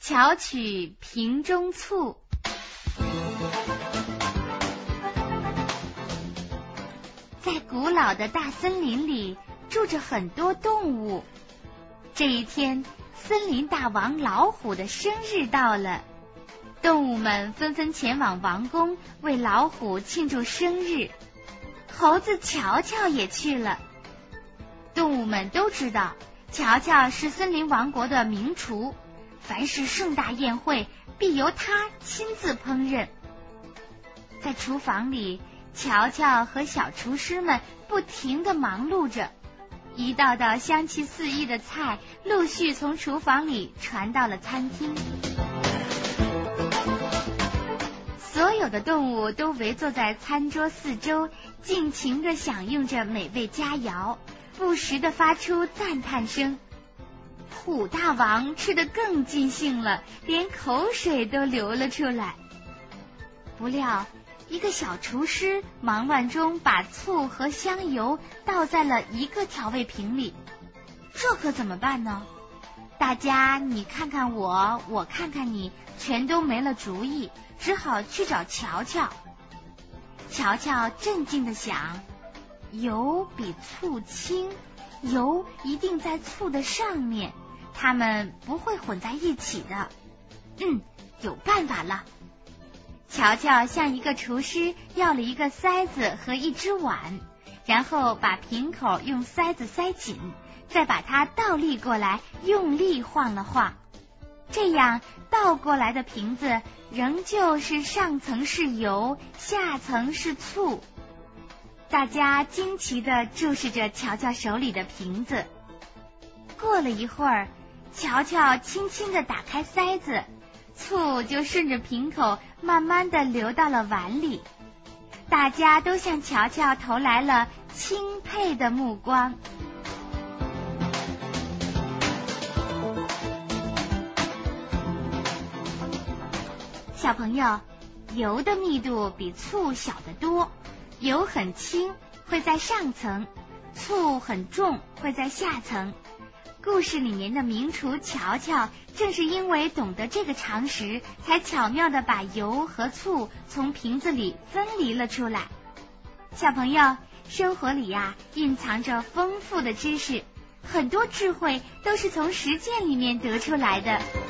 巧取瓶中醋。在古老的大森林里住着很多动物。这一天，森林大王老虎的生日到了，动物们纷纷前往王宫为老虎庆祝生日。猴子乔乔也去了。动物们都知道，乔乔是森林王国的名厨，凡是盛大宴会必由他亲自烹饪。在厨房里，乔乔和小厨师们不停地忙碌着，一道道香气四溢的菜陆续从厨房里传到了餐厅。所有的动物都围坐在餐桌四周，尽情地享用着美味佳肴，不时地发出赞叹声。虎大王吃得更尽兴了，连口水都流了出来。不料一个小厨师忙乱中把醋和香油倒在了一个调味瓶里，这可怎么办呢？大家你看看我，我看看你，全都没了主意，只好去找乔乔。乔乔镇静地想，油比醋轻，油一定在醋的上面，它们不会混在一起的。有办法了。乔乔向一个厨师要了一个塞子和一只碗，然后把瓶口用塞子塞紧，再把它倒立过来，用力晃了晃。这样倒过来的瓶子仍旧是上层是油，下层是醋。大家惊奇地注视着乔乔手里的瓶子。过了一会儿，乔乔轻轻地打开塞子，醋就顺着瓶口慢慢地流到了碗里。大家都向乔乔投来了钦佩的目光。小朋友，油的密度比醋小得多，油很轻，会在上层；醋很重，会在下层。故事里面的名厨乔乔正是因为懂得这个常识，才巧妙地把油和醋从瓶子里分离了出来。小朋友，生活里蕴藏着丰富的知识，很多智慧都是从实践里面得出来的。